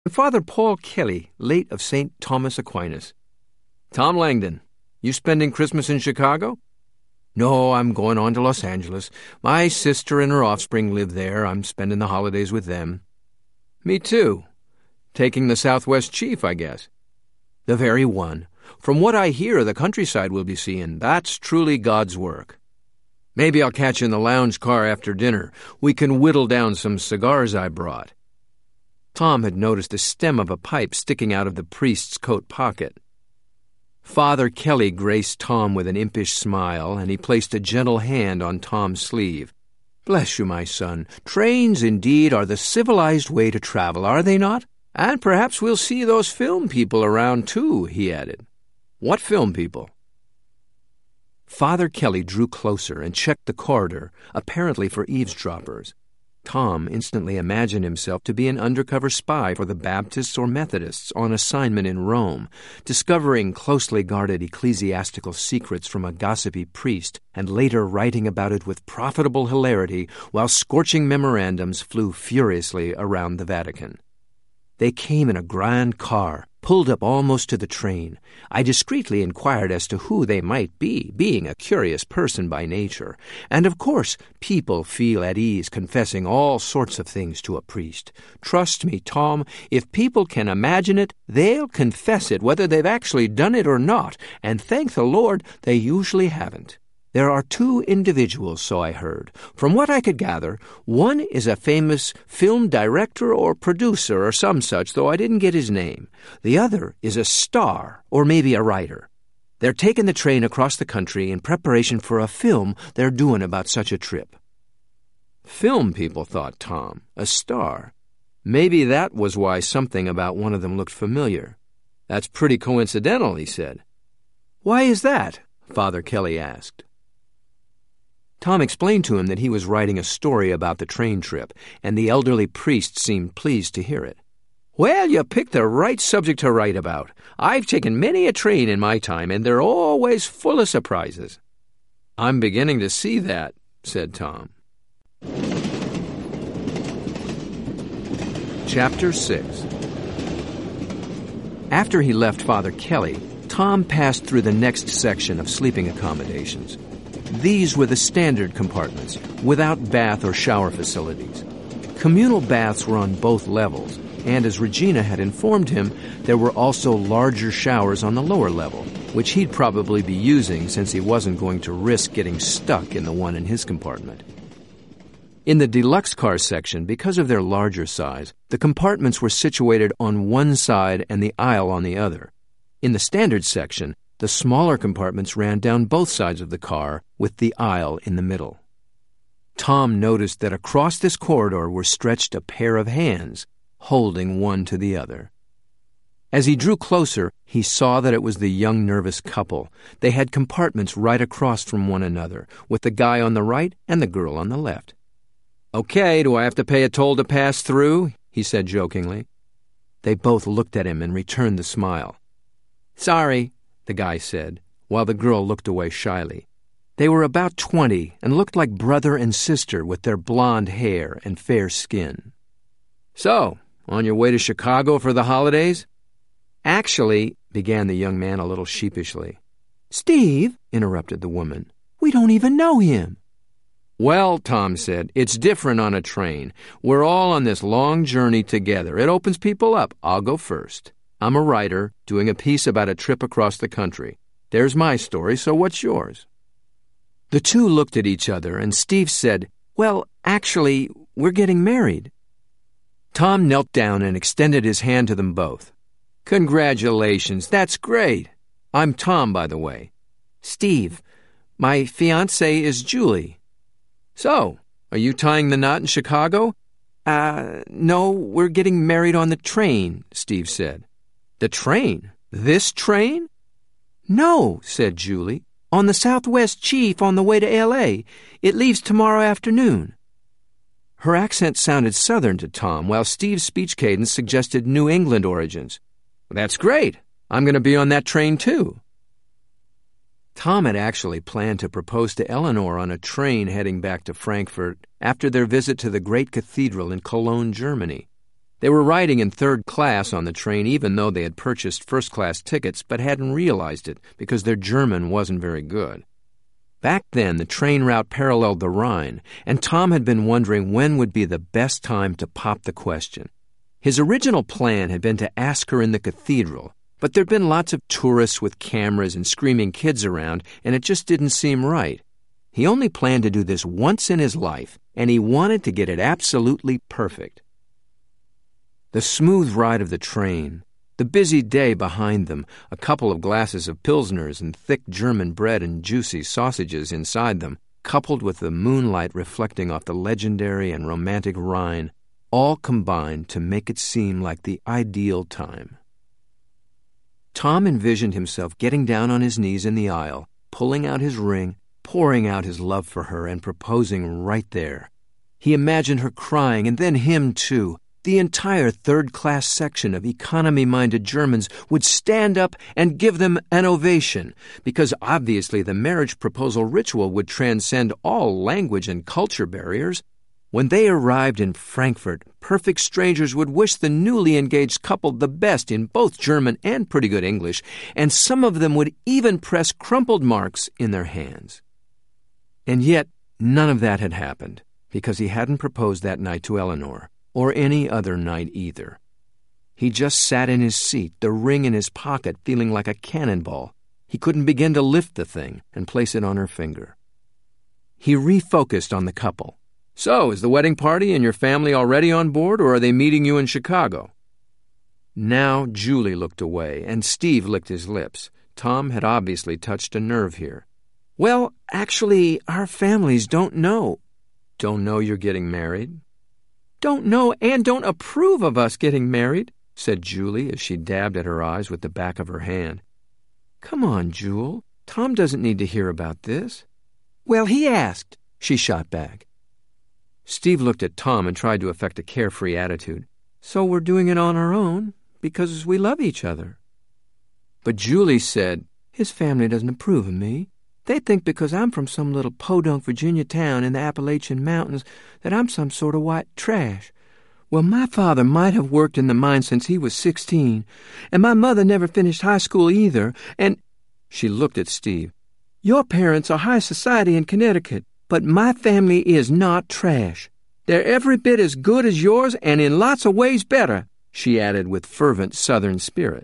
Father Paul Kelly, late of St. Thomas Aquinas. Tom Langdon, you spending Christmas in Chicago? No, I'm going on to Los Angeles. My sister and her offspring live there. I'm spending the holidays with them. Me too. Taking the Southwest Chief, I guess. The very one. From what I hear, the countryside we'll be seeing. That's truly God's work. Maybe I'll catch you in the lounge car after dinner. We can whittle down some cigars I brought. Tom had noticed the stem of a pipe sticking out of the priest's coat pocket. Father Kelly graced Tom with an impish smile, and he placed a gentle hand on Tom's sleeve. "Bless you, my son. Trains, indeed, are the civilized way to travel, are they not? And perhaps we'll see those film people around, too," he added. "What film people?" Father Kelly drew closer and checked the corridor, apparently for eavesdroppers. Tom instantly imagined himself to be an undercover spy for the Baptists or Methodists on assignment in Rome, discovering closely guarded ecclesiastical secrets from a gossipy priest and later writing about it with profitable hilarity while scorching memorandums flew furiously around the Vatican. They came in a grand car, pulled up almost to the train. I discreetly inquired as to who they might be, being a curious person by nature. And of course, people feel at ease confessing all sorts of things to a priest. Trust me, Tom, if people can imagine it, they'll confess it whether they've actually done it or not, and thank the Lord they usually haven't. There are two individuals, so I heard. From what I could gather, one is a famous film director or producer or some such, though I didn't get his name. The other is a star, or maybe a writer. They're taking the train across the country in preparation for a film they're doing about such a trip. Film people, thought Tom. A star. Maybe that was why something about one of them looked familiar. That's pretty coincidental, he said. Why is that? Father Kelly asked. Tom explained to him that he was writing a story about the train trip, and the elderly priest seemed pleased to hear it. "Well, you picked the right subject to write about. I've taken many a train in my time, and they're always full of surprises." "I'm beginning to see that," said Tom. Chapter 6. After he left Father Kelly, Tom passed through the next section of sleeping accommodations. These were the standard compartments, without bath or shower facilities. Communal baths were on both levels, and as Regina had informed him, there were also larger showers on the lower level, which he'd probably be using since he wasn't going to risk getting stuck in the one in his compartment. In the deluxe car section, because of their larger size, the compartments were situated on one side and the aisle on the other. In the standard section, the smaller compartments ran down both sides of the car, with the aisle in the middle. Tom noticed that across this corridor were stretched a pair of hands, holding one to the other. As he drew closer, he saw that it was the young nervous couple. They had compartments right across from one another, with the guy on the right and the girl on the left. "Okay, do I have to pay a toll to pass through?" he said jokingly. They both looked at him and returned the smile. "Sorry," the guy said, while the girl looked away shyly. They were about 20 and looked like brother and sister with their blonde hair and fair skin. "So, on your way to Chicago for the holidays?" "Actually," began the young man a little sheepishly. "Steve," interrupted the woman, "we don't even know him." "Well," Tom said, "it's different on a train. We're all on this long journey together. It opens people up. I'll go first. I'm a writer, doing a piece about a trip across the country. There's my story, so what's yours?" The two looked at each other, and Steve said, "Well, actually, we're getting married." Tom knelt down and extended his hand to them both. "Congratulations, that's great. I'm Tom, by the way." "Steve, my fiancée is Julie." "So, are you tying the knot in Chicago?" No, we're getting married on the train," Steve said. "The train? This train?" "No," said Julie. "On the Southwest Chief on the way to L.A. It leaves tomorrow afternoon." Her accent sounded Southern to Tom, while Steve's speech cadence suggested New England origins. "That's great. I'm going to be on that train, too." Tom had actually planned to propose to Eleanor on a train heading back to Frankfurt after their visit to the great cathedral in Cologne, Germany. They were riding in third class on the train even though they had purchased first-class tickets but hadn't realized it because their German wasn't very good. Back then, the train route paralleled the Rhine, and Tom had been wondering when would be the best time to pop the question. His original plan had been to ask her in the cathedral, but there'd been lots of tourists with cameras and screaming kids around, and it just didn't seem right. He only planned to do this once in his life, and he wanted to get it absolutely perfect. The smooth ride of the train, the busy day behind them, a couple of glasses of Pilsners and thick German bread and juicy sausages inside them, coupled with the moonlight reflecting off the legendary and romantic Rhine, all combined to make it seem like the ideal time. Tom envisioned himself getting down on his knees in the aisle, pulling out his ring, pouring out his love for her, and proposing right there. He imagined her crying, and then him too. The entire third-class section of economy-minded Germans would stand up and give them an ovation, because obviously the marriage proposal ritual would transcend all language and culture barriers. When they arrived in Frankfurt, perfect strangers would wish the newly engaged couple the best in both German and pretty good English, and some of them would even press crumpled marks in their hands. And yet, none of that had happened, because he hadn't proposed that night to Eleanor, or any other night either. He just sat in his seat, the ring in his pocket, feeling like a cannonball. He couldn't begin to lift the thing and place it on her finger. He refocused on the couple. So, is the wedding party and your family already on board, or are they meeting you in Chicago? Now Julie looked away, and Steve licked his lips. Tom had obviously touched a nerve here. Well, actually, our families don't know. Don't know you're getting married? Don't know and don't approve of us getting married, said Julie as she dabbed at her eyes with the back of her hand. Come on, Jewel. Tom doesn't need to hear about this. Well, he asked, she shot back. Steve looked at Tom and tried to affect a carefree attitude. So we're doing it on our own, because we love each other. But Julie said, his family doesn't approve of me. They think because I'm from some little podunk Virginia town in the Appalachian Mountains that I'm some sort of white trash. Well, my father might have worked in the mine since he was 16, and my mother never finished high school either, and... She looked at Steve. Your parents are high society in Connecticut, but my family is not trash. They're every bit as good as yours and in lots of ways better, she added with fervent Southern spirit.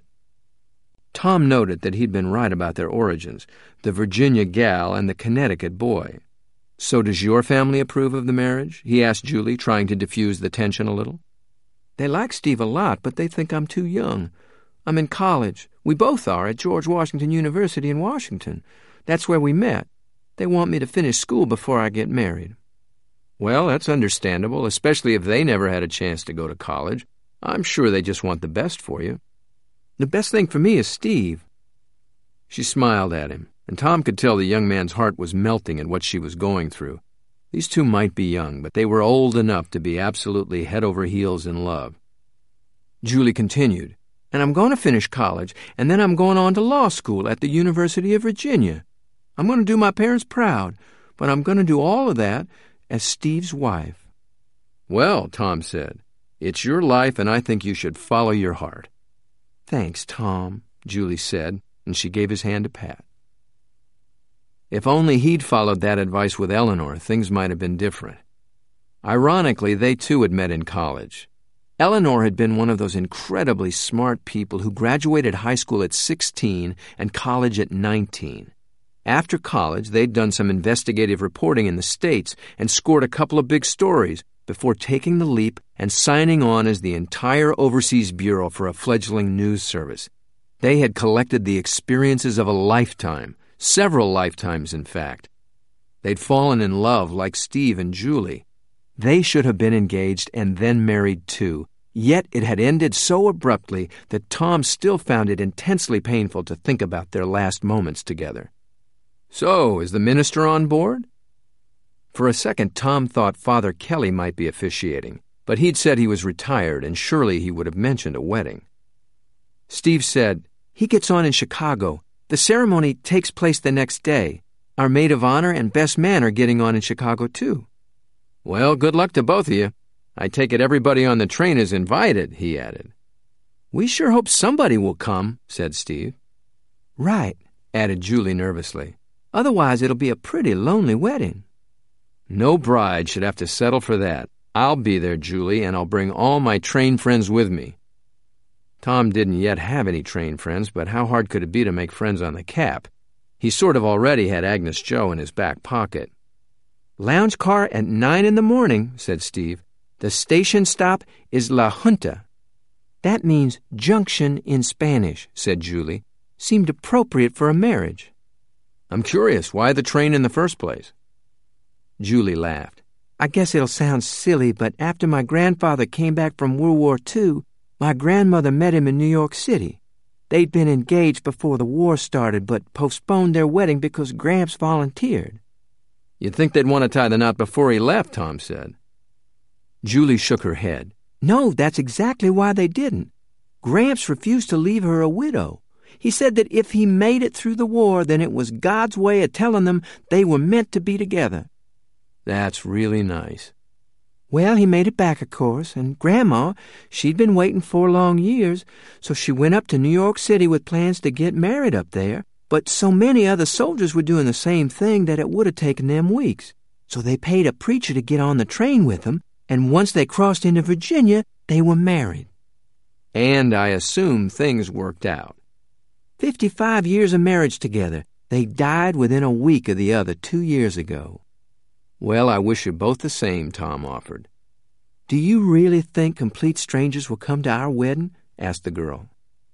Tom noted that he'd been right about their origins, the Virginia gal and the Connecticut boy. So does your family approve of the marriage? He asked Julie, trying to diffuse the tension a little. They like Steve a lot, but they think I'm too young. I'm in college. We both are at George Washington University in Washington. That's where we met. They want me to finish school before I get married. Well, that's understandable, especially if they never had a chance to go to college. I'm sure they just want the best for you. The best thing for me is Steve. She smiled at him, and Tom could tell the young man's heart was melting at what she was going through. These two might be young, but they were old enough to be absolutely head over heels in love. Julie continued, and I'm going to finish college, and then I'm going on to law school at the University of Virginia. I'm going to do my parents proud, but I'm going to do all of that as Steve's wife. Well, Tom said, it's your life, and I think you should follow your heart. Thanks, Tom, Julie said, and she gave his hand a pat. If only he'd followed that advice with Eleanor, things might have been different. Ironically, they too had met in college. Eleanor had been one of those incredibly smart people who graduated high school at 16 and college at 19. After college, they'd done some investigative reporting in the States and scored a couple of big stories before taking the leap and signing on as the entire overseas bureau for a fledgling news service. They had collected the experiences of a lifetime, several lifetimes in fact. They'd fallen in love like Steve and Julie. They should have been engaged and then married too, yet it had ended so abruptly that Tom still found it intensely painful to think about their last moments together. So, is the minister on board? For a second, Tom thought Father Kelly might be officiating, but he'd said he was retired, and surely he would have mentioned a wedding. Steve said, he gets on in Chicago. The ceremony takes place the next day. Our maid of honor and best man are getting on in Chicago, too. Well, good luck to both of you. I take it everybody on the train is invited," he added. "We sure hope somebody will come," said Steve. "Right," added Julie nervously. "Otherwise it'll be a pretty lonely wedding." "No bride should have to settle for that. I'll be there, Julie, and I'll bring all my train friends with me." Tom didn't yet have any train friends, but how hard could it be to make friends on the Cap? He sort of already had Agnes Jo in his back pocket. "Lounge car at 9 in the morning," said Steve. "The station stop is La Junta." "That means junction in Spanish," said Julie. "Seemed appropriate for a marriage." "I'm curious, why the train in the first place?" Julie laughed. "I guess it'll sound silly, but after my grandfather came back from World War II, my grandmother met him in New York City. They'd been engaged before the war started, but postponed their wedding because Gramps volunteered." "You'd think they'd want to tie the knot before he left," Tom said. Julie shook her head. "No, that's exactly why they didn't. Gramps refused to leave her a widow. He said that if he made it through the war, then it was God's way of telling them they were meant to be together." "That's really nice." "Well, he made it back, of course, and Grandma, she'd been waiting 4 long years, so she went up to New York City with plans to get married up there, but so many other soldiers were doing the same thing that it would have taken them weeks. So they paid a preacher to get on the train with them, and once they crossed into Virginia, they were married." "And I assume things worked out." 55 years of marriage together. They died within a week of the other 2 years ago." "Well, I wish you both the same," Tom offered. "Do you really think complete strangers will come to our wedding?" asked the girl.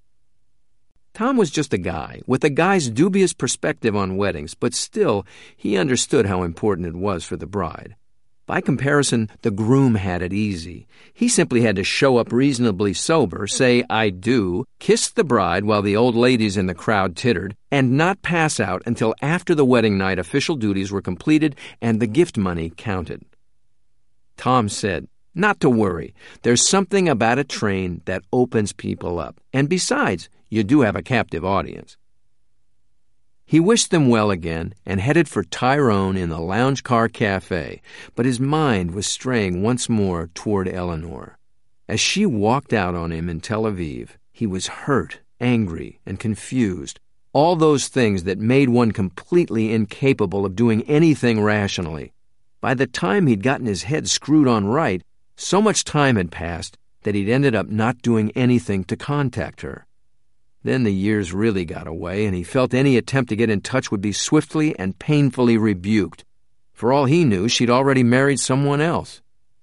Tom was just a guy, with a guy's dubious perspective on weddings, but still, he understood how important it was for the bride. By comparison, the groom had it easy. He simply had to show up reasonably sober, say "I do," kiss the bride while the old ladies in the crowd tittered, and not pass out until after the wedding night official duties were completed and the gift money counted. Tom said, "Not to worry. There's something about a train that opens people up. And besides, you do have a captive audience." He wished them well again and headed for Tyrone in the Lounge Car Cafe, but his mind was straying once more toward Eleanor. As she walked out on him in Tel Aviv, he was hurt, angry, and confused, all those things that made one completely incapable of doing anything rationally. By the time he'd gotten his head screwed on right, so much time had passed that he'd ended up not doing anything to contact her. Then the years really got away, and he felt any attempt to get in touch would be swiftly and painfully rebuked. For all he knew, she'd already married someone else.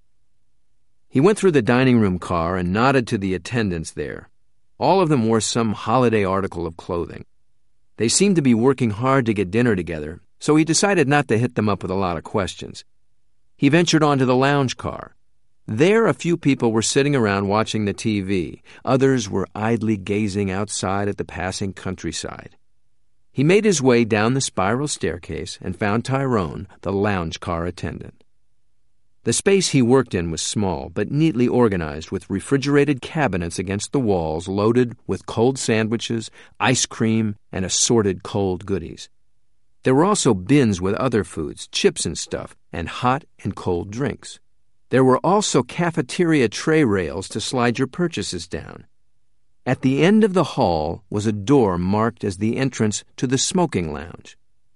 He went through the dining room car and nodded to the attendants there. All of them wore some holiday article of clothing. They seemed to be working hard to get dinner together, so he decided not to hit them up with a lot of questions. He ventured onto the lounge car. There, a few people were sitting around watching the TV. Others were idly gazing outside at the passing countryside. He made his way down the spiral staircase and found Tyrone, the lounge car attendant. The space he worked in was small, but neatly organized with refrigerated cabinets against the walls loaded with cold sandwiches, ice cream, and assorted cold goodies. There were also bins with other foods, chips and stuff, and hot and cold drinks. There were also cafeteria tray rails to slide your purchases down. At the end of the hall was a door marked as the entrance to the smoking lounge.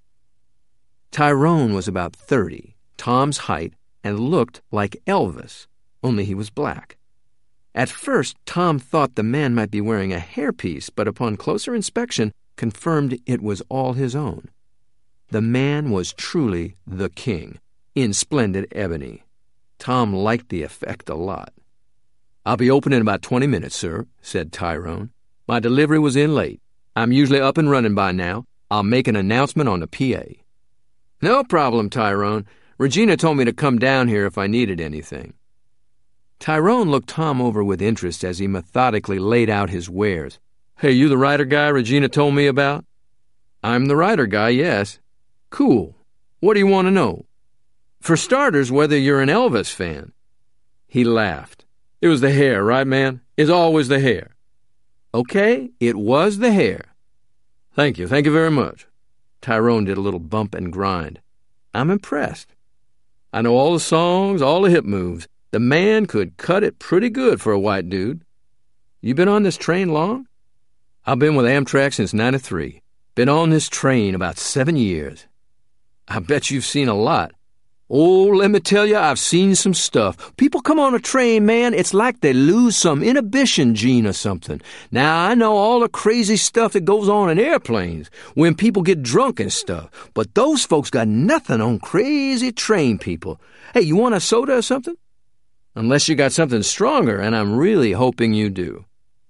Tyrone was about 30, Tom's height, and looked like Elvis, only he was black. At first, Tom thought the man might be wearing a hairpiece, but upon closer inspection, confirmed it was all his own. The man was truly the king, in splendid ebony. Tom liked the effect a lot. "I'll be open in about 20 minutes, sir," said Tyrone. "My delivery was in late. I'm usually up and running by now. I'll make an announcement on the PA." "No problem, Tyrone. Regina told me to come down here if I needed anything." Tyrone looked Tom over with interest as he methodically laid out his wares. "Hey, you the writer guy Regina told me about?" "I'm the writer guy, yes." "Cool. What do you want to know?" "For starters, whether you're an Elvis fan." He laughed. "It was the hair, right, man? It's always the hair." "Okay, it was the hair." Thank you very much." Tyrone did a little bump and grind. "I'm impressed." "I know all the songs, all the hip moves. The man could cut it pretty good for a white dude. You been on this train long? I've been with Amtrak since '93. Been on this train about 7 years. I bet you've seen a lot. Oh, let me tell you, I've seen some stuff. People come on a train, man, it's like they lose some inhibition gene or something. Now, I know all the crazy stuff that goes on in airplanes, when people get drunk and stuff, but those folks got nothing on crazy train people. Hey, you want a soda or something? Unless you got something stronger, and I'm really hoping you do.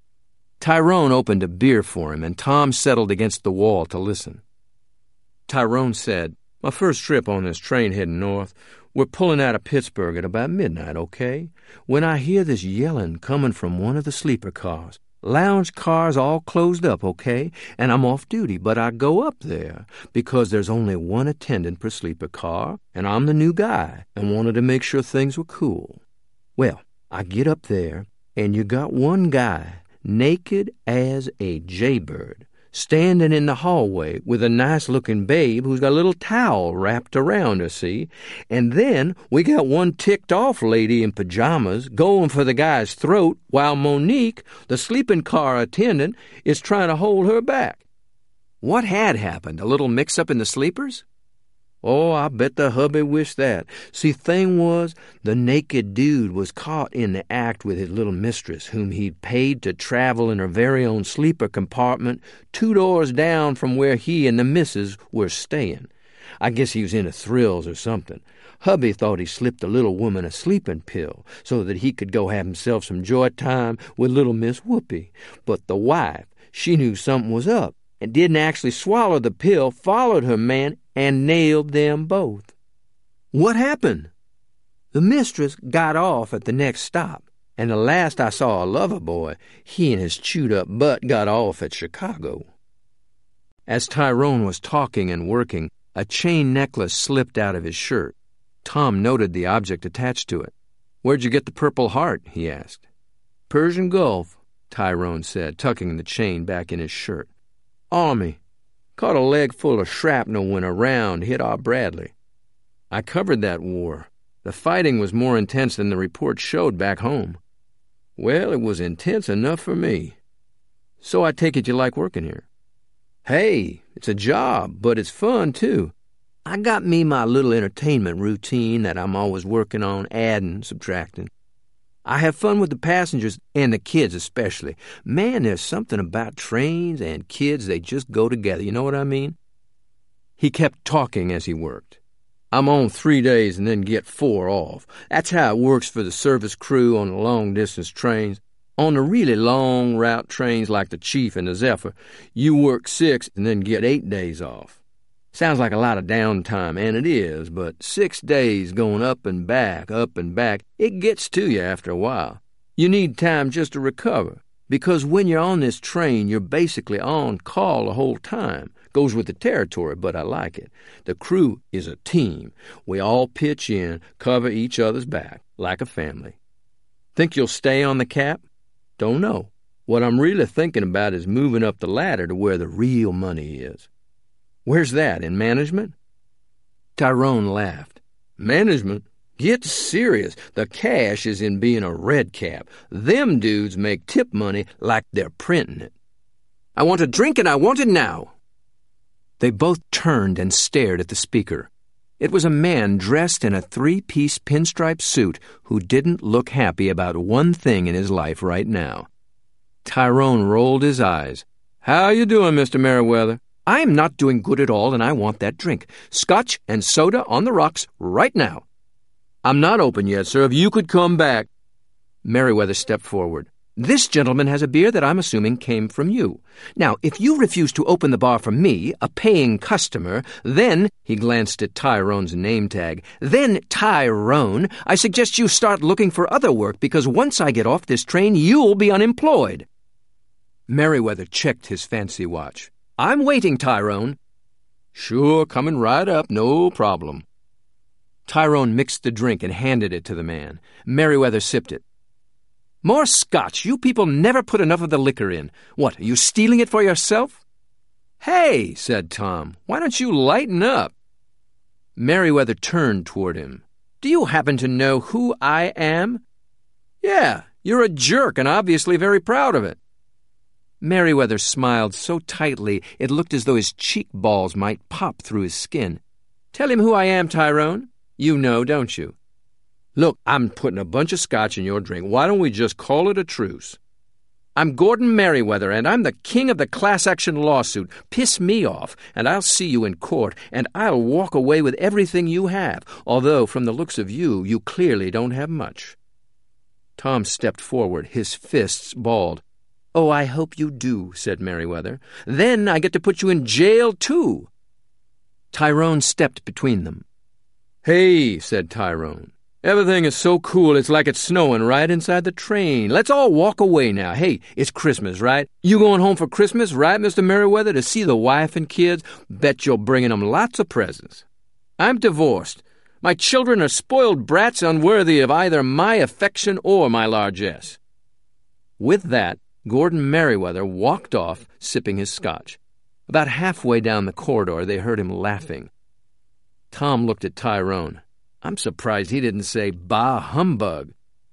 Tyrone opened a beer for him, and Tom settled against the wall to listen. Tyrone said, "My first trip on this train heading north. We're pulling out of Pittsburgh at about midnight, okay? When I hear this yelling coming from one of the sleeper cars. Lounge cars all closed up, okay? And I'm off duty, but I go up there because there's only one attendant per sleeper car, and I'm the new guy and wanted to make sure things were cool. Well, I get up there, and you got one guy, naked as a jaybird, standing in the hallway with a nice-looking babe who's got a little towel wrapped around her, see? And then we got one ticked-off lady in pajamas going for the guy's throat while Monique, the sleeping car attendant, is trying to hold her back." What had happened? A little mix-up in the sleepers? Oh, I bet the hubby wished that. See, thing was, the naked dude was caught in the act with his little mistress, whom he'd paid to travel in her very own sleeper compartment 2 doors down from where he and the missus were staying. I guess he was into thrills or something. Hubby thought he slipped the little woman a sleeping pill so that he could go have himself some joy time with little Miss Whoopee. But the wife, she knew something was up and didn't actually swallow the pill, followed her man, and nailed them both. What happened? The mistress got off at the next stop, and the last I saw of Loverboy, he and his chewed-up butt got off at Chicago. As Tyrone was talking and working, a chain necklace slipped out of his shirt. Tom noted the object attached to it. "Where'd you get the Purple Heart?" he asked. "Persian Gulf," Tyrone said, tucking the chain back in his shirt. "Army. Caught a leg full of shrapnel when a round hit our Bradley. I covered that war. The fighting was more intense than the report showed back home." "Well, it was intense enough for me." "So I take it you like working here?" "Hey, it's a job, but it's fun, too. I got me my little entertainment routine that I'm always working on, adding, subtracting. I have fun with the passengers, and the kids especially. Man, there's something about trains and kids, they just go together, you know what I mean?" He kept talking as he worked. "I'm on 3 days and then get 4 off. That's how it works for the service crew on the long-distance trains. On the really long route trains like the Chief and the Zephyr, you work 6 and then get 8 days off. Sounds like a lot of downtime, and it is, but 6 days going up and back, it gets to you after a while. You need time just to recover, because when you're on this train, you're basically on call the whole time. Goes with the territory, but I like it. The crew is a team. We all pitch in, cover each other's back, like a family. Think you'll stay on the Cap? Don't know. What I'm really thinking about is moving up the ladder to where the real money is." "Where's that, in management?" Tyrone laughed. "Management? Get serious. The cash is in being a red cap. Them dudes make tip money like they're printing it." "I want a drink and I want it now." They both turned and stared at the speaker. It was a man dressed in a 3-piece pinstripe suit who didn't look happy about one thing in his life right now. Tyrone rolled his eyes. "How you doing, Mr. Merriweather?" "I'm not doing good at all, and I want that drink. Scotch and soda on the rocks right now." "I'm not open yet, sir. If you could come back." Merriweather stepped forward. "This gentleman has a beer that I'm assuming came from you. Now, if you refuse to open the bar for me, a paying customer, then," he glanced at Tyrone's name tag, "then, Tyrone, I suggest you start looking for other work, because once I get off this train, you'll be unemployed." Merriweather checked his fancy watch. "I'm waiting, Tyrone." "Sure, coming right up, no problem." Tyrone mixed the drink and handed it to the man. Merriweather sipped it. "More scotch. You people never put enough of the liquor in. What, are you stealing it for yourself?" "Hey," said Tom, "why don't you lighten up?" Merriweather turned toward him. Do you happen to know who I am?" "Yeah, you're a jerk and obviously very proud of it." Merriweather smiled so tightly it looked as though his cheek balls might pop through his skin. "Tell him who I am, Tyrone. You know, don't you?" "Look, I'm putting a bunch of scotch in your drink. Why don't we just call it a truce?" "I'm Gordon Merriweather, and I'm the king of the class-action lawsuit. Piss me off, and I'll see you in court, and I'll walk away with everything you have, although from the looks of you, you clearly don't have much." Tom stepped forward, his fists balled. "Oh, I hope you do," said Merriweather. "Then I get to put you in jail, too." Tyrone stepped between them. "Hey," said Tyrone. "Everything is so cool it's like it's snowing right inside the train. Let's all walk away now. Hey, it's Christmas, right? You going home for Christmas, right, Mr. Merriweather, to see the wife and kids? Bet you're bringing them lots of presents. I'm divorced. My children are spoiled brats unworthy of either my affection or my largesse." With that, Gordon Merriweather walked off, sipping his scotch. About halfway down the corridor, they heard him laughing. Tom looked at Tyrone. "I'm surprised he didn't say, 'Bah, humbug.'"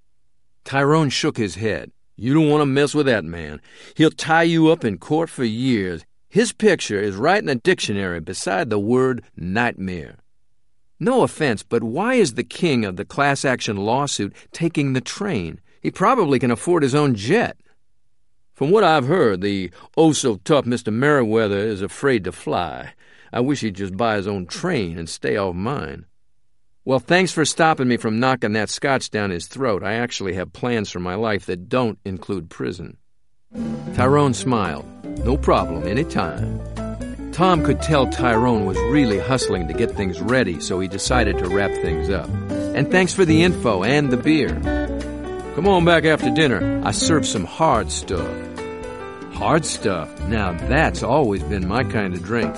Tyrone shook his head. "You don't want to mess with that man. He'll tie you up in court for years. His picture is right in the dictionary beside the word nightmare." "No offense, but why is the king of the class-action lawsuit taking the train? He probably can afford his own jet." "From what I've heard, the oh-so-tough Mr. Merriweather is afraid to fly. I wish he'd just buy his own train and stay off mine." "Well, thanks for stopping me from knocking that scotch down his throat. I actually have plans for my life that don't include prison." Tyrone smiled. "No problem, any time." Tom could tell Tyrone was really hustling to get things ready, so he decided to wrap things up. "And thanks for the info and the beer. Come on back after dinner. I served some hard stuff." "Hard stuff? Now that's always been my kind of drink."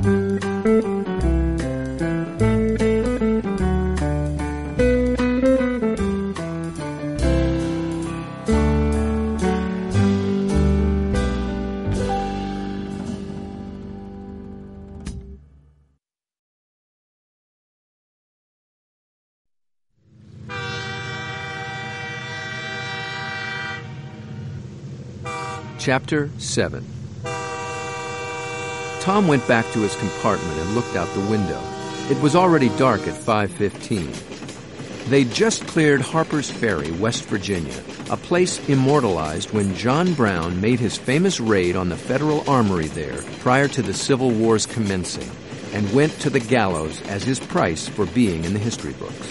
Chapter 7. Tom went back to his compartment and looked out the window. It was already dark at 5:15. They'd just cleared Harper's Ferry, West Virginia, a place immortalized when John Brown made his famous raid on the Federal Armory there prior to the Civil War's commencing, and went to the gallows as his price for being in the history books.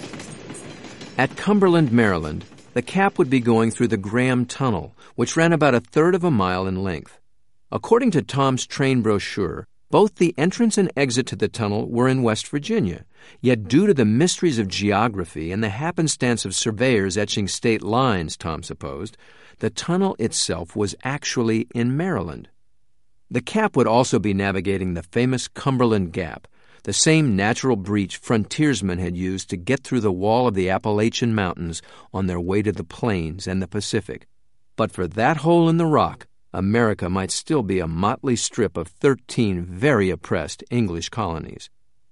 At Cumberland, Maryland, the Cap would be going through the Graham Tunnel, which ran about a third of a mile in length. According to Tom's train brochure, both the entrance and exit to the tunnel were in West Virginia, yet due to the mysteries of geography and the happenstance of surveyors etching state lines, Tom supposed, the tunnel itself was actually in Maryland. The Cap would also be navigating the famous Cumberland Gap, the same natural breach frontiersmen had used to get through the wall of the Appalachian Mountains on their way to the plains and the Pacific. But for that hole in the rock, America might still be a motley strip of 13 very oppressed English colonies.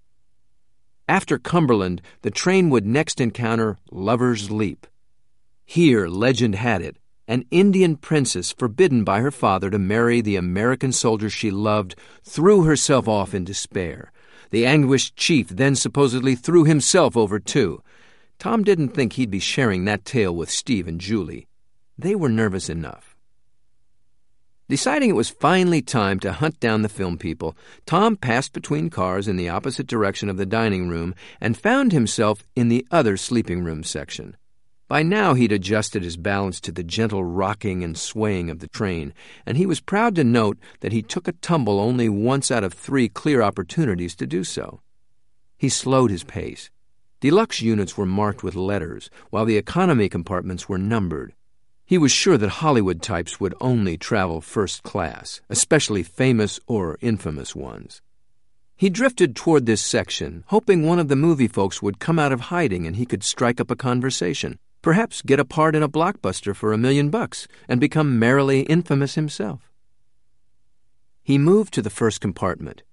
After Cumberland, the train would next encounter Lover's Leap. Here, legend had it, an Indian princess forbidden by her father to marry the American soldier she loved threw herself off in despair. The anguished chief then supposedly threw himself over too. Tom didn't think he'd be sharing that tale with Steve and Julie. They were nervous enough. Deciding it was finally time to hunt down the film people, Tom passed between cars in the opposite direction of the dining room and found himself in the other sleeping room section. By now he'd adjusted his balance to the gentle rocking and swaying of the train, and he was proud to note that he took a tumble only once out of 3 clear opportunities to do so. He slowed his pace. Deluxe units were marked with letters, while the economy compartments were numbered. He was sure that Hollywood types would only travel first class, especially famous or infamous ones. He drifted toward this section, hoping one of the movie folks would come out of hiding and he could strike up a conversation, perhaps get a part in a blockbuster for $1 million and become merrily infamous himself. He moved to the first compartment.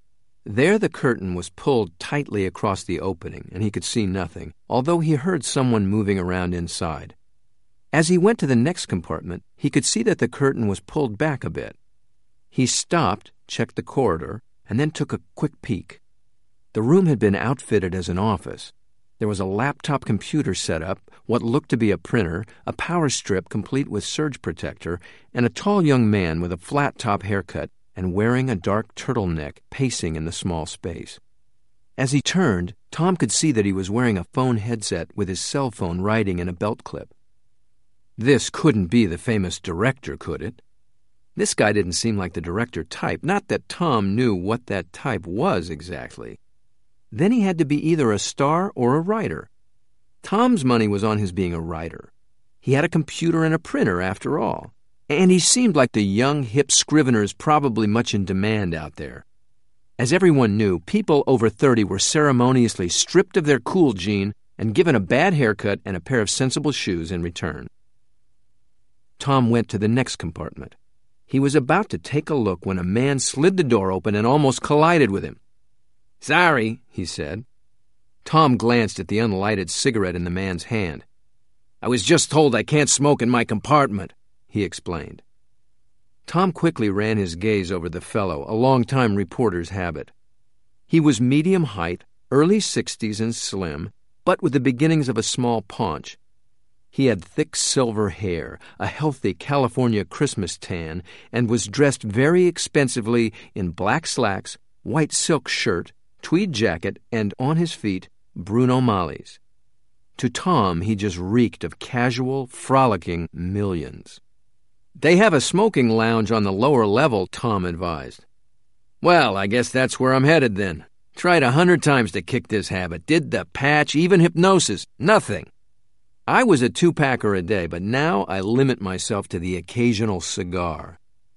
There the curtain was pulled tightly across the opening, and he could see nothing, although he heard someone moving around inside. As he went to the next compartment, he could see that the curtain was pulled back a bit. He stopped, checked the corridor, and then took a quick peek. The room had been outfitted as an office. There was a laptop computer set up, what looked to be a printer, a power strip complete with surge protector, and a tall young man with a flat-top haircut and wearing a dark turtleneck pacing in the small space. As he turned, Tom could see that he was wearing a phone headset with his cell phone riding in a belt clip. This couldn't be the famous director, could it? This guy didn't seem like the director type, not that Tom knew what that type was exactly. Then he had to be either a star or a writer. Tom's money was on his being a writer. He had a computer and a printer, after all. And he seemed like the young, hip scriveners probably much in demand out there. As everyone knew, people over 30 were ceremoniously stripped of their cool gene and given a bad haircut and a pair of sensible shoes in return. Tom went to the next compartment. He was about to take a look when a man slid the door open and almost collided with him. "Sorry," he said. Tom glanced at the unlighted cigarette in the man's hand. "I was just told I can't smoke in my compartment," he explained. Tom quickly ran his gaze over the fellow, a long-time reporter's habit. He was medium height, early 60s and slim, but with the beginnings of a small paunch. He had thick silver hair, a healthy California Christmas tan, and was dressed very expensively in black slacks, white silk shirt, tweed jacket, and, on his feet, Bruno Maglis. To Tom, he just reeked of casual, frolicking millions. "They have a smoking lounge on the lower level," Tom advised. "Well, I guess that's where I'm headed then. Tried 100 times to kick this habit. Did the patch, even hypnosis. Nothing. I was a 2-packer a day, but now I limit myself to the occasional cigar."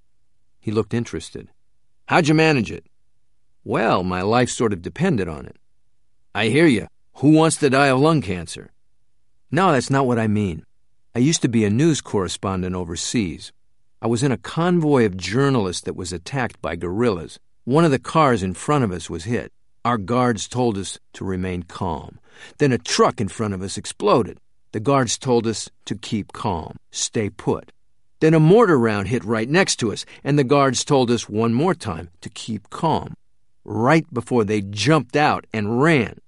He looked interested. "How'd you manage it?" "Well, my life sort of depended on it." "I hear you. Who wants to die of lung cancer?" "No, that's not what I mean. I used to be a news correspondent overseas. I was in a convoy of journalists that was attacked by guerrillas. One of the cars in front of us was hit. Our guards told us to remain calm. Then a truck in front of us exploded. The guards told us to keep calm, stay put. Then a mortar round hit right next to us, and the guards told us one more time to keep calm, right before they jumped out and ran.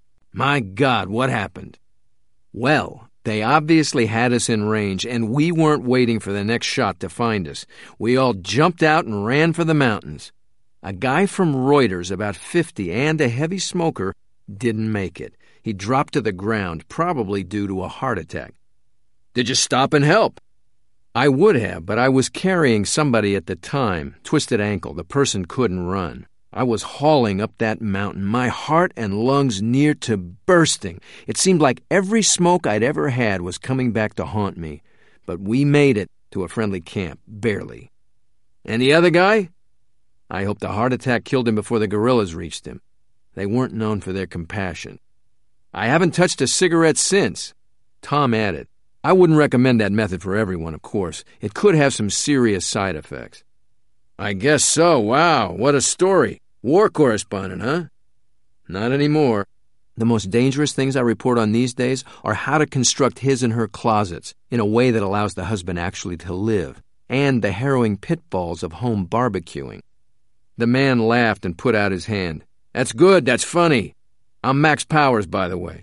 My God, what happened? Well, they obviously had us in range, and we weren't waiting for the next shot to find us. We all jumped out and ran for the mountains. A guy from Reuters, about 50 and a heavy smoker, didn't make it. He dropped to the ground, probably due to a heart attack. "Did you stop and help?" "I would have, but I was carrying somebody at the time, twisted ankle. The person couldn't run. I was hauling up that mountain, my heart and lungs near to bursting. It seemed like every smoke I'd ever had was coming back to haunt me. But we made it to a friendly camp, barely." "And the other guy?" "I hope the heart attack killed him before the guerrillas reached him. They weren't known for their compassion. I haven't touched a cigarette since." Tom added, "I wouldn't recommend that method for everyone, of course. It could have some serious side effects." "I guess so. Wow, what a story. War correspondent, huh?" "Not anymore. The most dangerous things I report on these days are how to construct his and her closets in a way that allows the husband actually to live, and the harrowing pitfalls of home barbecuing." The man laughed and put out his hand. "That's good, that's funny. I'm Max Powers, by the way."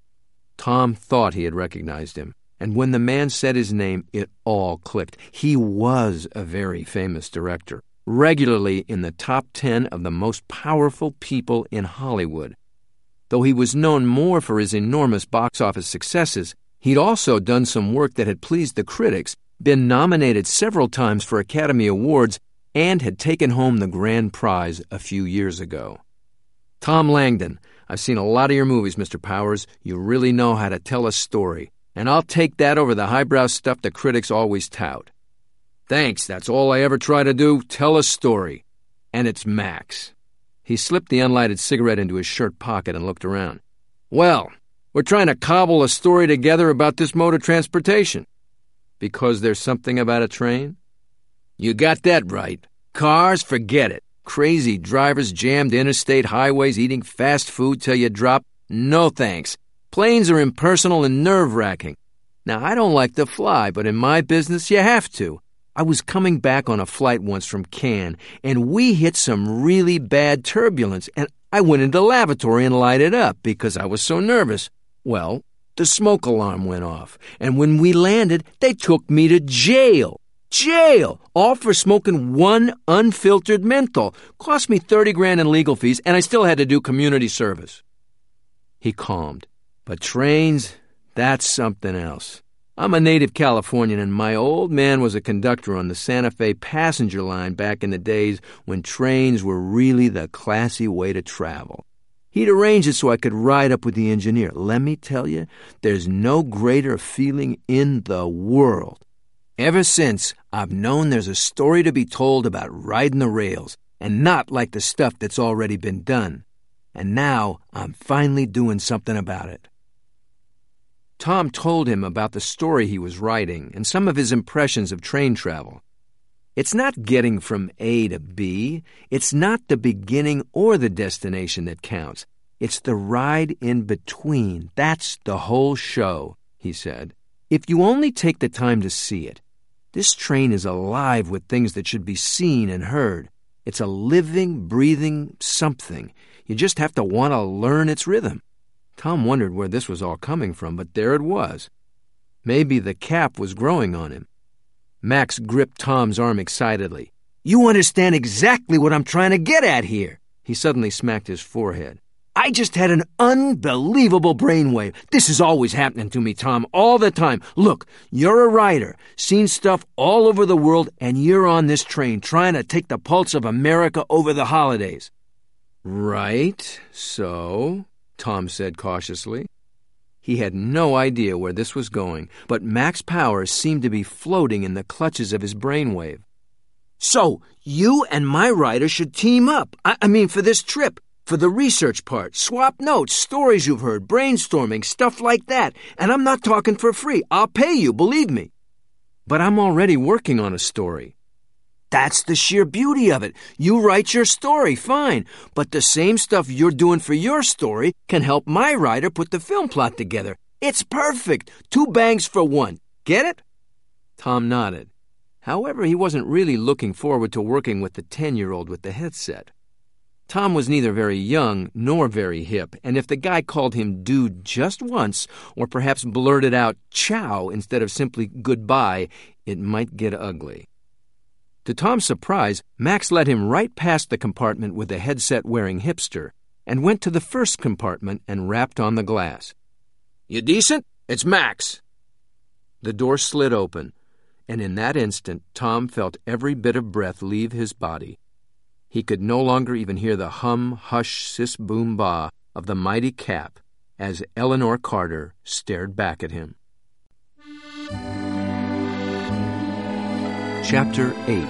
Tom thought he had recognized him, and when the man said his name, it all clicked. He was a very famous director, regularly in the top 10 of the most powerful people in Hollywood. Though he was known more for his enormous box office successes, he'd also done some work that had pleased the critics, been nominated several times for Academy Awards, and had taken home the grand prize a few years ago. "Tom Langdon, I've seen a lot of your movies, Mr. Powers. You really know how to tell a story, and I'll take that over the highbrow stuff the critics always tout." "Thanks, that's all I ever try to do, tell a story. And it's Max." He slipped the unlighted cigarette into his shirt pocket and looked around. "Well, we're trying to cobble a story together about this mode of transportation." "Because there's something about a train?" "You got that right. Cars, forget it. Crazy drivers jammed interstate highways eating fast food till you drop. No thanks. Planes are impersonal and nerve-wracking. Now, I don't like to fly, but in my business, you have to. I was coming back on a flight once from Cannes, and we hit some really bad turbulence, and I went into the lavatory and lighted up because I was so nervous. Well, the smoke alarm went off, and when we landed, they took me to jail. Jail! All for smoking one unfiltered menthol. Cost me $30,000 in legal fees, and I still had to do community service. He calmed. But trains, that's something else. I'm a native Californian, and my old man was a conductor on the Santa Fe passenger line back in the days when trains were really the classy way to travel. He'd arrange it so I could ride up with the engineer. Let me tell you, there's no greater feeling in the world. Ever since, I've known there's a story to be told about riding the rails, and not like the stuff that's already been done. And now I'm finally doing something about it. Tom told him about the story he was writing and some of his impressions of train travel. It's not getting from A to B. It's not the beginning or the destination that counts. It's the ride in between. That's the whole show, he said. If you only take the time to see it. This train is alive with things that should be seen and heard. It's a living, breathing something. You just have to want to learn its rhythm. Tom wondered where this was all coming from, but there it was. Maybe the cap was growing on him. Max gripped Tom's arm excitedly. You understand exactly what I'm trying to get at here. He suddenly smacked his forehead. I just had an unbelievable brainwave. This is always happening to me, Tom, all the time. Look, you're a writer, seen stuff all over the world, and you're on this train trying to take the pulse of America over the holidays. Right, so, Tom said cautiously. He had no idea where this was going, but Max Powers seemed to be floating in the clutches of his brainwave. So, you and my writer should team up. I mean, for this trip. For the research part, swap notes, stories you've heard, brainstorming, stuff like that. And I'm not talking for free. I'll pay you, believe me. But I'm already working on a story. That's the sheer beauty of it. You write your story, fine. But the same stuff you're doing for your story can help my writer put the film plot together. It's perfect. 2 bangs for one. Get it? Tom nodded. However, he wasn't really looking forward to working with the 10-year-old with the headset. Tom was neither very young nor very hip, and if the guy called him dude just once, or perhaps blurted out ciao instead of simply goodbye, it might get ugly. To Tom's surprise, Max led him right past the compartment with the headset-wearing hipster, and went to the first compartment and rapped on the glass. You decent? It's Max. The door slid open, and in that instant Tom felt every bit of breath leave his body. He could no longer even hear the hum, hush, sis, boom, ba of the mighty cap as Eleanor Carter stared back at him. Chapter 8.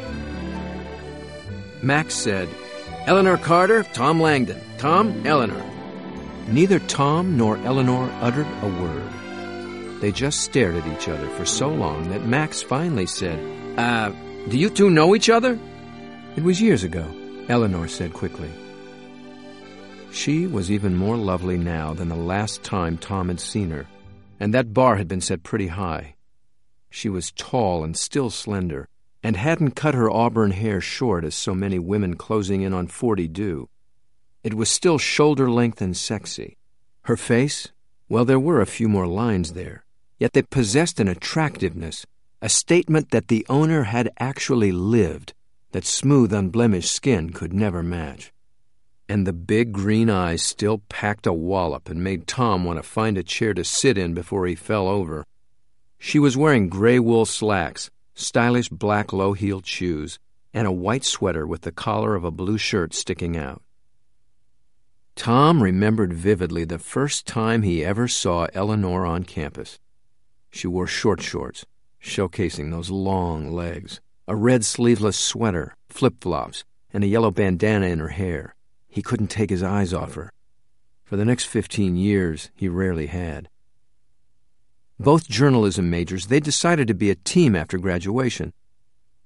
Max said, Eleanor Carter, Tom Langdon. Tom, Eleanor. Neither Tom nor Eleanor uttered a word. They just stared at each other for so long that Max finally said, do you two know each other? It was years ago, Eleanor said quickly. She was even more lovely now than the last time Tom had seen her, and that bar had been set pretty high. She was tall and still slender, and hadn't cut her auburn hair short as so many women closing in on 40 do. It was still shoulder-length and sexy. Her face, well, there were a few more lines there, yet they possessed an attractiveness, a statement that the owner had actually lived, that smooth, unblemished skin could never match. And the big green eyes still packed a wallop and made Tom want to find a chair to sit in before he fell over. She was wearing gray wool slacks, stylish black low-heeled shoes, and a white sweater with the collar of a blue shirt sticking out. Tom remembered vividly the first time he ever saw Eleanor on campus. She wore short shorts, showcasing those long legs, a red sleeveless sweater, flip-flops, and a yellow bandana in her hair. He couldn't take his eyes off her. For the next 15 years, he rarely had. Both journalism majors, they decided to be a team after graduation.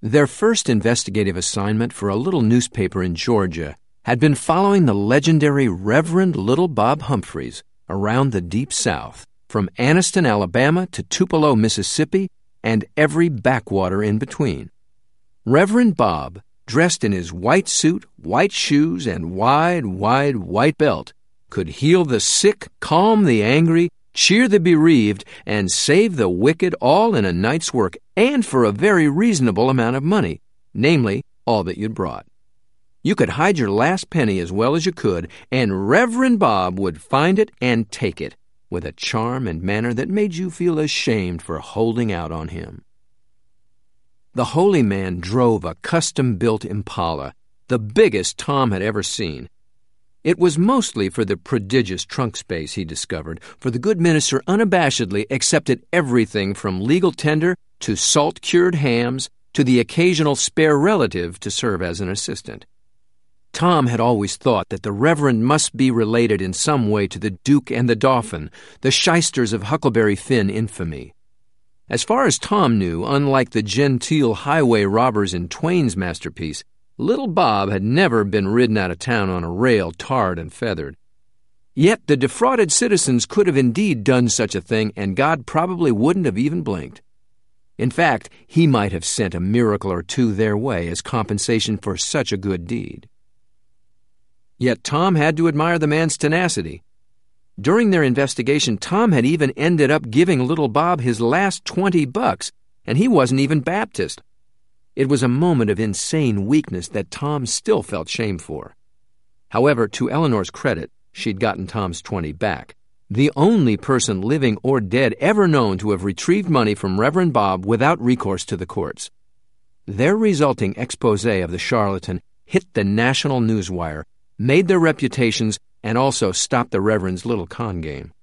Their first investigative assignment for a little newspaper in Georgia had been following the legendary Reverend Little Bob Humphreys around the Deep South, from Anniston, Alabama to Tupelo, Mississippi, and every backwater in between. Reverend Bob, dressed in his white suit, white shoes, and wide white belt, could heal the sick, calm the angry, cheer the bereaved, and save the wicked all in a night's work and for a very reasonable amount of money, namely, all that you'd brought. You could hide your last penny as well as you could, and Reverend Bob would find it and take it, with a charm and manner that made you feel ashamed for holding out on him. The holy man drove a custom-built Impala, the biggest Tom had ever seen. It was mostly for the prodigious trunk space he discovered, for the good minister unabashedly accepted everything from legal tender to salt-cured hams to the occasional spare relative to serve as an assistant. Tom had always thought that the Reverend must be related in some way to the Duke and the Dauphin, the shysters of Huckleberry Finn infamy. As far as Tom knew, unlike the genteel highway robbers in Twain's masterpiece, Little Bob had never been ridden out of town on a rail tarred and feathered. Yet the defrauded citizens could have indeed done such a thing, and God probably wouldn't have even blinked. In fact, he might have sent a miracle or two their way as compensation for such a good deed. Yet Tom had to admire the man's tenacity. During their investigation, Tom had even ended up giving Little Bob his last $20, and he wasn't even Baptist. It was a moment of insane weakness that Tom still felt shame for. However, to Eleanor's credit, she'd gotten Tom's $20 back, the only person living or dead ever known to have retrieved money from Reverend Bob without recourse to the courts. Their resulting expose of the charlatan hit the national newswire, made their reputations, and also stopped the Reverend's little con game.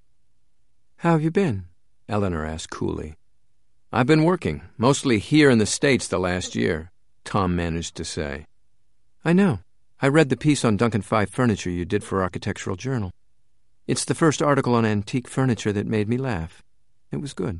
"How have you been?" Eleanor asked coolly. "I've been working, mostly here in the States the last year," Tom managed to say. "I know. I read the piece on Duncan Five furniture you did for Architectural Journal. It's the first article on antique furniture that made me laugh. It was good."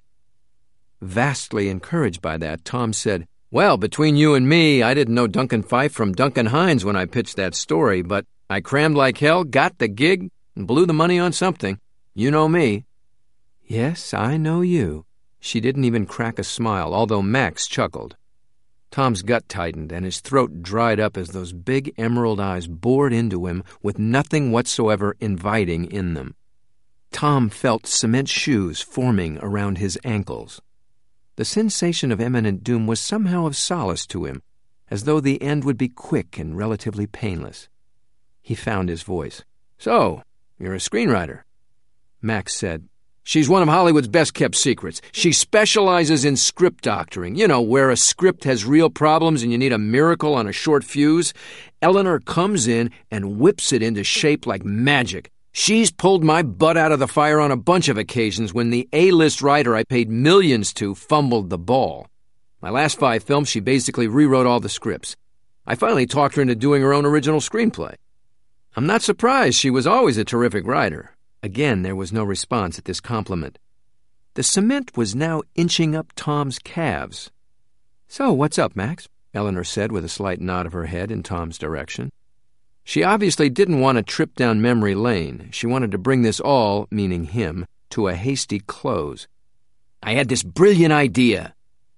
Vastly encouraged by that, Tom said, "Well, between you and me, I didn't know Duncan Fife from Duncan Hines when I pitched that story, but I crammed like hell, got the gig, and blew the money on something. You know me." "Yes, I know you." She didn't even crack a smile, although Max chuckled. Tom's gut tightened, and his throat dried up as those big emerald eyes bored into him with nothing whatsoever inviting in them. Tom felt cement shoes forming around his ankles. The sensation of imminent doom was somehow of solace to him, as though the end would be quick and relatively painless. He found his voice. "So, you're a screenwriter?" Max said, "She's one of Hollywood's best-kept secrets. She specializes in script doctoring. You know, where a script has real problems and you need a miracle on a short fuse. Eleanor comes in and whips it into shape like magic. She's pulled my butt out of the fire on a bunch of occasions when the A-list writer I paid millions to fumbled the ball. My last 5 films, she basically rewrote all the scripts. I finally talked her into doing her own original screenplay. I'm not surprised. She was always a terrific writer." Again, there was no response at this compliment. The cement was now inching up Tom's calves. "So, what's up, Max?" Eleanor said with a slight nod of her head in Tom's direction. She obviously didn't want to trip down memory lane. She wanted to bring this all, meaning him, to a hasty close. "I had this brilliant idea."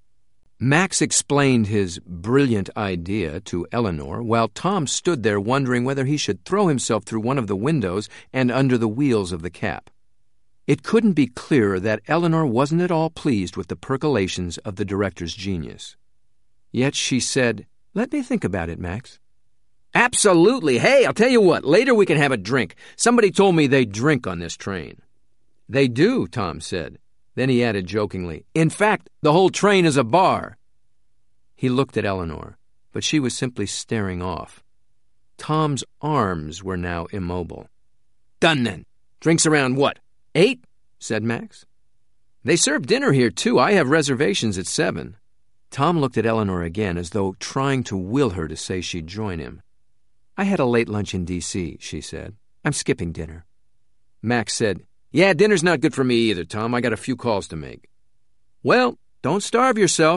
Max explained his brilliant idea to Eleanor, while Tom stood there wondering whether he should throw himself through one of the windows and under the wheels of the cab. It couldn't be clearer that Eleanor wasn't at all pleased with the percolations of the director's genius. Yet she said, "Let me think about it, Max." "Absolutely. Hey, I'll tell you what, later we can have a drink. Somebody told me they drink on this train." "They do," Tom said. Then he added jokingly, "In fact, the whole train is a bar." He looked at Eleanor, but she was simply staring off. Tom's arms were now immobile. "Done then. Drinks around what, 8?" said Max. "They serve dinner here, too. I have reservations at 7. Tom looked at Eleanor again as though trying to will her to say she'd join him. "I had a late lunch in D.C., she said. "I'm skipping dinner." Max said, "Yeah, dinner's not good for me either, Tom. I got a few calls to make." "Well, don't starve yourself.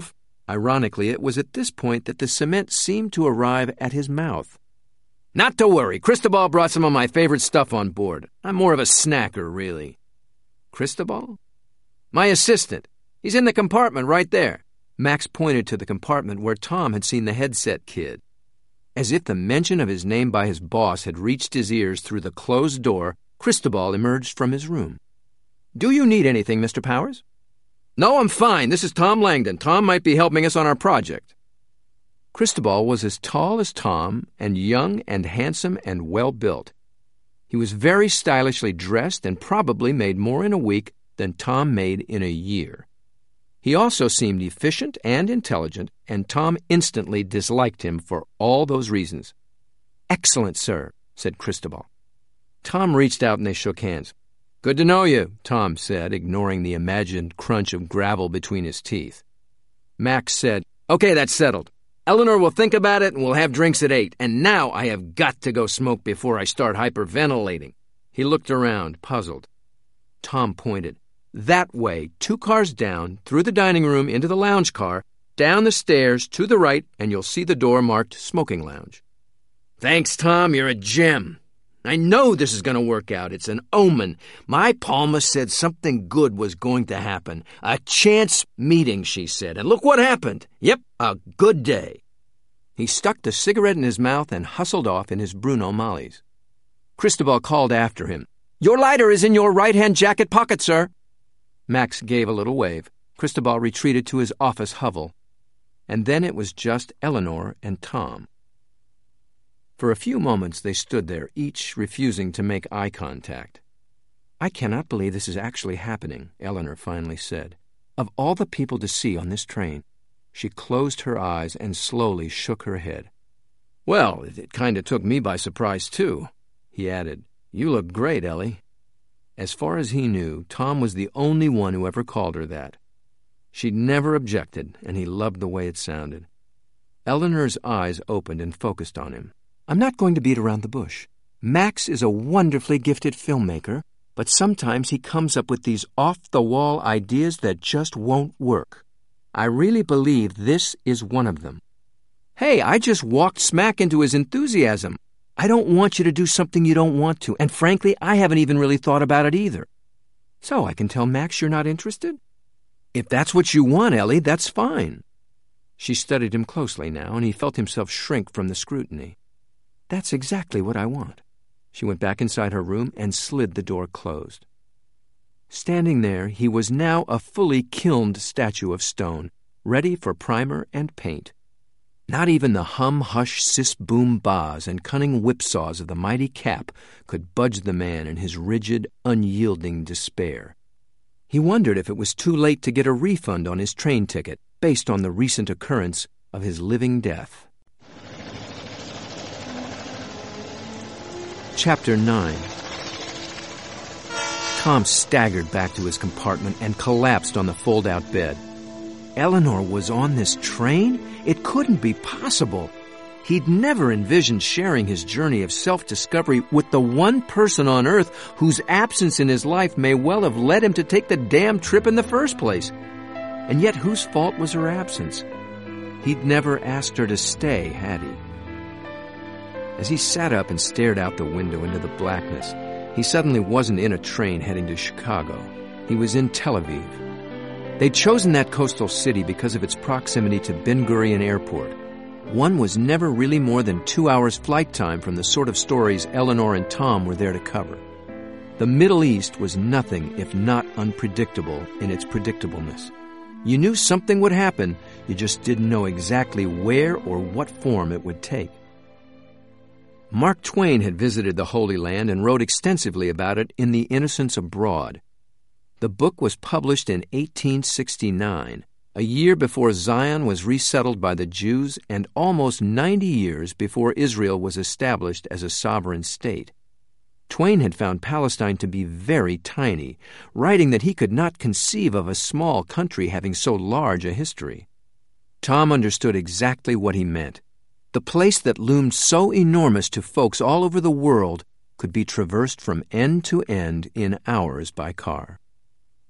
Ironically, it was at this point that the cement seemed to arrive at his mouth. "Not to worry. Cristobal brought some of my favorite stuff on board. I'm more of a snacker, really." "Cristobal?" "My assistant. He's in the compartment right there." Max pointed to the compartment where Tom had seen the headset kid. As if the mention of his name by his boss had reached his ears through the closed door, Cristobal emerged from his room. "Do you need anything, Mr. Powers?" "No, I'm fine. This is Tom Langdon. Tom might be helping us on our project." Cristobal was as tall as Tom and young and handsome and well-built. He was very stylishly dressed and probably made more in a week than Tom made in a year. He also seemed efficient and intelligent, and Tom instantly disliked him for all those reasons. "Excellent, sir," said Cristobal. Tom reached out and they shook hands. "Good to know you," Tom said, ignoring the imagined crunch of gravel between his teeth. Max said, "Okay, that's settled. Eleanor will think about it and we'll have drinks at 8, and now I have got to go smoke before I start hyperventilating." He looked around, puzzled. Tom pointed. "That way, 2 cars down, through the dining room into the lounge car, down the stairs to the right, and you'll see the door marked smoking lounge." "Thanks, Tom. You're a gem. I know this is going to work out. It's an omen. My Palma said something good was going to happen. A chance meeting, she said. And look what happened. Yep, a good day." He stuck the cigarette in his mouth and hustled off in his Bruno Mallees. Cristobal called after him. "Your lighter is in your right-hand jacket pocket, sir." Max gave a little wave. Cristobal retreated to his office hovel. And then it was just Eleanor and Tom. For a few moments they stood there, each refusing to make eye contact. "I cannot believe this is actually happening," Eleanor finally said. "Of all the people to see on this train." She closed her eyes and slowly shook her head. "Well, it kind of took me by surprise, too," he added. "You look great, Ellie." As far as he knew, Tom was the only one who ever called her that. She'd never objected, and he loved the way it sounded. Eleanor's eyes opened and focused on him. "I'm not going to beat around the bush. Max is a wonderfully gifted filmmaker, but sometimes he comes up with these off-the-wall ideas that just won't work. I really believe this is one of them. Hey, I just walked smack into his enthusiasm. I don't want you to do something you don't want to, and frankly, I haven't even really thought about it either. So I can tell Max you're not interested? If that's what you want, Ellie, that's fine." She studied him closely now, and he felt himself shrink from the scrutiny. "That's exactly what I want." She went back inside her room and slid the door closed. Standing there, he was now a fully kilned statue of stone, ready for primer and paint. Not even the hum-hush-sis-boom-bahs and cunning whipsaws of the mighty Cap could budge the man in his rigid, unyielding despair. He wondered if it was too late to get a refund on his train ticket based on the recent occurrence of his living death. Chapter 9. Tom staggered back to his compartment and collapsed on the fold-out bed. Eleanor was on this train? It couldn't be possible. He'd never envisioned sharing his journey of self-discovery with the one person on Earth whose absence in his life may well have led him to take the damn trip in the first place. And yet whose fault was her absence? He'd never asked her to stay, had he? As he sat up and stared out the window into the blackness, he suddenly wasn't in a train heading to Chicago. He was in Tel Aviv. They'd chosen that coastal city because of its proximity to Ben Gurion Airport. One was never really more than 2 hours flight time from the sort of stories Eleanor and Tom were there to cover. The Middle East was nothing if not unpredictable in its predictableness. You knew something would happen, you just didn't know exactly where or what form it would take. Mark Twain had visited the Holy Land and wrote extensively about it in The Innocents Abroad. The book was published in 1869, a year before Zion was resettled by the Jews and almost 90 years before Israel was established as a sovereign state. Twain had found Palestine to be very tiny, writing that he could not conceive of a small country having so large a history. Tom understood exactly what he meant. The place that loomed so enormous to folks all over the world could be traversed from end to end in hours by car.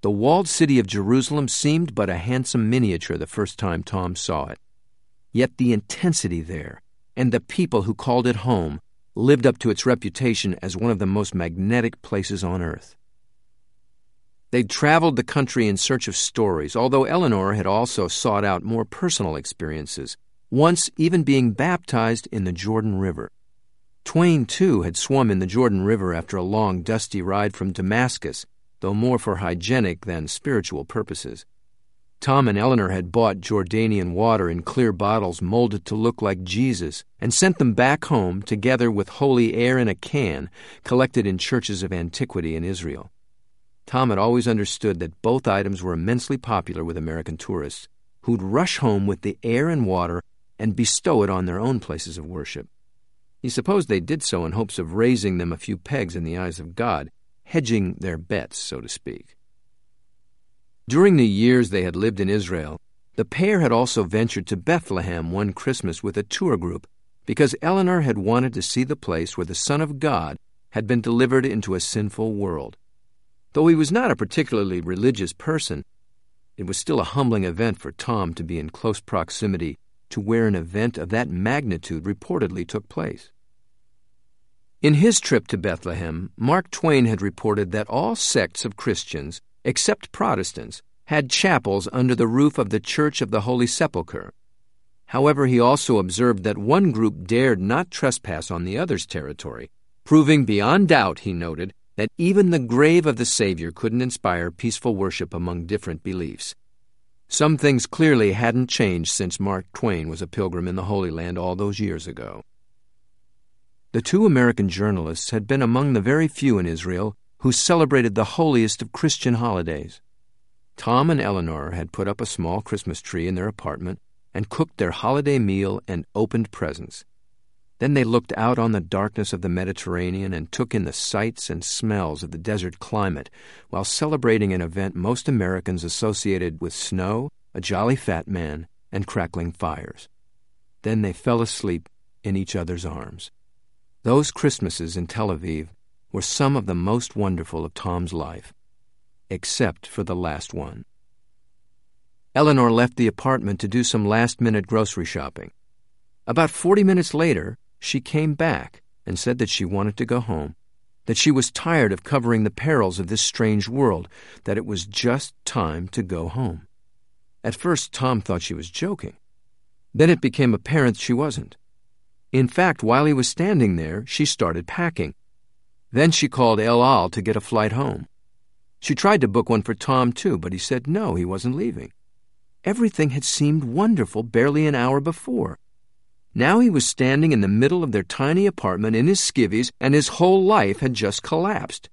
The walled city of Jerusalem seemed but a handsome miniature the first time Tom saw it. Yet the intensity there, and the people who called it home, lived up to its reputation as one of the most magnetic places on earth. They'd traveled the country in search of stories, although Eleanor had also sought out more personal experiences, once even being baptized in the Jordan River. Twain, too, had swum in the Jordan River after a long, dusty ride from Damascus, though more for hygienic than spiritual purposes. Tom and Eleanor had bought Jordanian water in clear bottles molded to look like Jesus and sent them back home together with holy air in a can collected in churches of antiquity in Israel. Tom had always understood that both items were immensely popular with American tourists, who'd rush home with the air and water and bestow it on their own places of worship. He supposed they did so in hopes of raising them a few pegs in the eyes of God, hedging their bets, so to speak. During the years they had lived in Israel, the pair had also ventured to Bethlehem one Christmas with a tour group because Eleanor had wanted to see the place where the Son of God had been delivered into a sinful world. Though he was not a particularly religious person, it was still a humbling event for Tom to be in close proximity to where an event of that magnitude reportedly took place. In his trip to Bethlehem, Mark Twain had reported that all sects of Christians, except Protestants, had chapels under the roof of the Church of the Holy Sepulchre. However, he also observed that one group dared not trespass on the other's territory, proving beyond doubt, he noted, that even the grave of the Savior couldn't inspire peaceful worship among different beliefs. Some things clearly hadn't changed since Mark Twain was a pilgrim in the Holy Land all those years ago. The two American journalists had been among the very few in Israel who celebrated the holiest of Christian holidays. Tom and Eleanor had put up a small Christmas tree in their apartment and cooked their holiday meal and opened presents. Then they looked out on the darkness of the Mediterranean and took in the sights and smells of the desert climate while celebrating an event most Americans associated with snow, a jolly fat man, and crackling fires. Then they fell asleep in each other's arms. Those Christmases in Tel Aviv were some of the most wonderful of Tom's life, except for the last one. Eleanor left the apartment to do some last-minute grocery shopping. About 40 minutes later, she came back and said that she wanted to go home, that she was tired of covering the perils of this strange world, that it was just time to go home. At first, Tom thought she was joking. Then it became apparent she wasn't. In fact, while he was standing there, she started packing. Then she called El Al to get a flight home. She tried to book one for Tom, too, but he said no, he wasn't leaving. Everything had seemed wonderful barely an hour before. Now he was standing in the middle of their tiny apartment in his skivvies, and his whole life had just collapsed.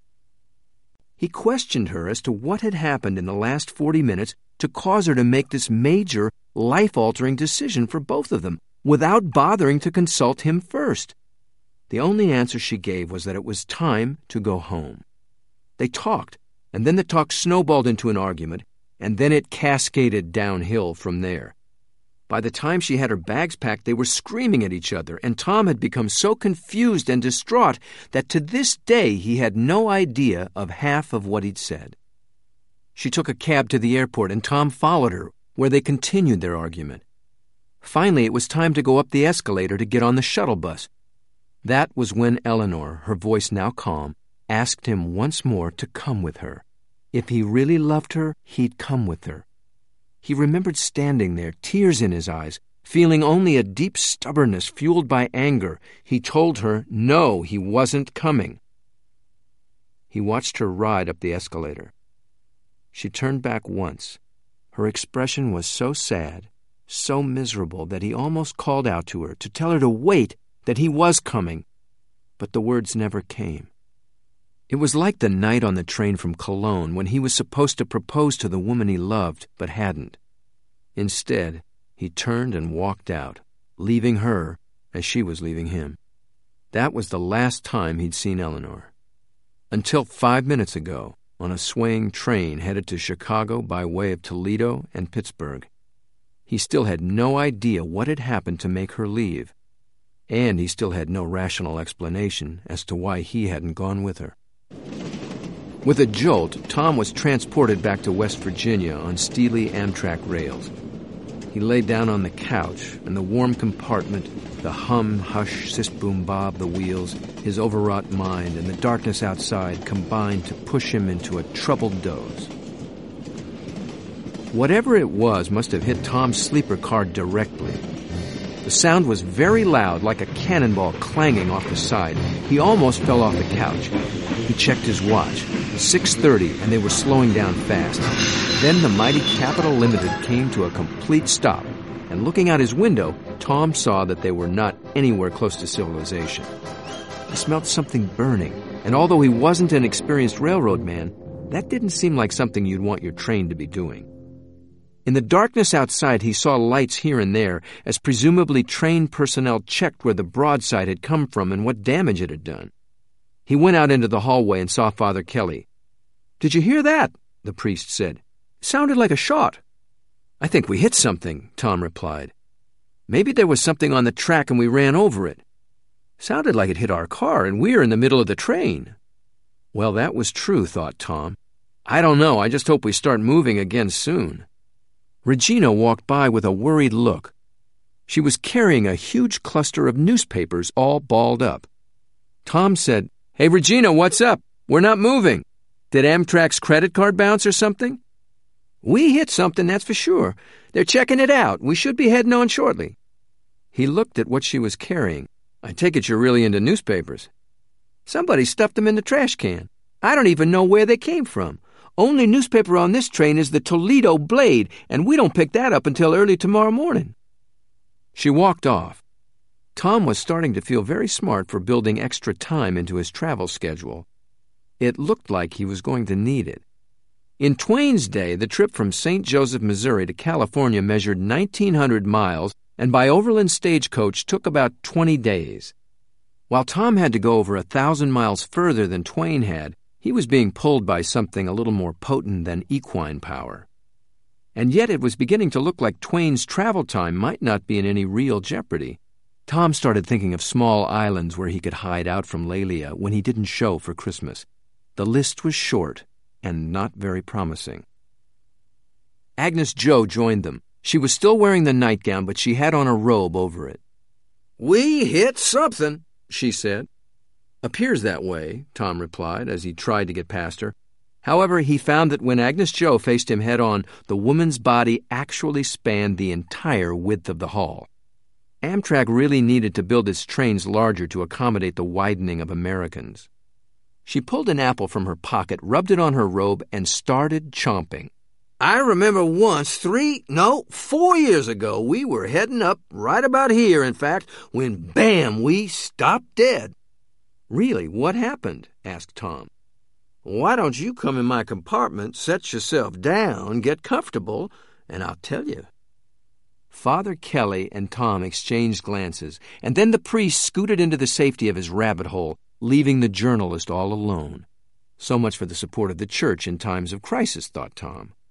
He questioned her as to what had happened in the last 40 minutes to cause her to make this major, life-altering decision for both of them, without bothering to consult him first. The only answer she gave was that it was time to go home. They talked, and then the talk snowballed into an argument, and then it cascaded downhill from there. By the time she had her bags packed, they were screaming at each other, and Tom had become so confused and distraught that to this day he had no idea of half of what he'd said. She took a cab to the airport, and Tom followed her, where they continued their argument. Finally, it was time to go up the escalator to get on the shuttle bus. That was when Eleanor, her voice now calm, asked him once more to come with her. If he really loved her, he'd come with her. He remembered standing there, tears in his eyes, feeling only a deep stubbornness fueled by anger. He told her no, he wasn't coming. He watched her ride up the escalator. She turned back once. Her expression was so sad, so miserable, that he almost called out to her to tell her to wait, that he was coming. But the words never came. It was like the night on the train from Cologne when he was supposed to propose to the woman he loved but hadn't. Instead, he turned and walked out, leaving her as she was leaving him. That was the last time he'd seen Eleanor. Until 5 minutes ago, on a swaying train headed to Chicago by way of Toledo and Pittsburgh. He still had no idea what had happened to make her leave, and he still had no rational explanation as to why he hadn't gone with her. With a jolt, Tom was transported back to West Virginia on steely Amtrak rails. He lay down on the couch, and the warm compartment, the hum, hush, sis-boom-bob, the wheels, his overwrought mind, and the darkness outside combined to push him into a troubled doze. Whatever it was must have hit Tom's sleeper car directly. The sound was very loud, like a cannonball clanging off the side. He almost fell off the couch. He checked his watch. 6:30, and they were slowing down fast. Then the mighty Capital Limited came to a complete stop, and looking out his window, Tom saw that they were not anywhere close to civilization. He smelled something burning, and although he wasn't an experienced railroad man, that didn't seem like something you'd want your train to be doing. In the darkness outside, he saw lights here and there, as presumably train personnel checked where the broadside had come from and what damage it had done. He went out into the hallway and saw Father Kelly. "Did you hear that?" the priest said. "It sounded like a shot." "I think we hit something," Tom replied. "Maybe there was something on the track and we ran over it. Sounded like it hit our car and we're in the middle of the train." Well, that was true, thought Tom. "I don't know, I just hope we start moving again soon." Regina walked by with a worried look. She was carrying a huge cluster of newspapers all balled up. Tom said, "Hey, Regina, what's up? We're not moving. Did Amtrak's credit card bounce or something?" "We hit something, that's for sure. They're checking it out. We should be heading on shortly." He looked at what she was carrying. "I take it you're really into newspapers." "Somebody stuffed them in the trash can. I don't even know where they came from. Only newspaper on this train is the Toledo Blade, and we don't pick that up until early tomorrow morning." She walked off. Tom was starting to feel very smart for building extra time into his travel schedule. It looked like he was going to need it. In Twain's day, the trip from St. Joseph, Missouri to California measured 1,900 miles, and by overland stagecoach took about 20 days. While Tom had to go over 1,000 miles further than Twain had, he was being pulled by something a little more potent than equine power. And yet it was beginning to look like Twain's travel time might not be in any real jeopardy. Tom started thinking of small islands where he could hide out from Lelia when he didn't show for Christmas. The list was short and not very promising. Agnes Jo joined them. She was still wearing the nightgown, but she had on a robe over it. "We hit something," she said. "Appears that way," Tom replied as he tried to get past her. However, he found that when Agnes Jo faced him head-on, the woman's body actually spanned the entire width of the hall. Amtrak really needed to build its trains larger to accommodate the widening of Americans. She pulled an apple from her pocket, rubbed it on her robe, and started chomping. "I remember once 4 years ago, we were heading up, right about here, in fact, when, bam, we stopped dead." "Really, what happened?" asked Tom. "Why don't you come in my compartment, set yourself down, get comfortable, and I'll tell you." Father Kelly and Tom exchanged glances, and then the priest scooted into the safety of his rabbit hole, leaving the journalist all alone. So much for the support of the church in times of crisis, thought Tom.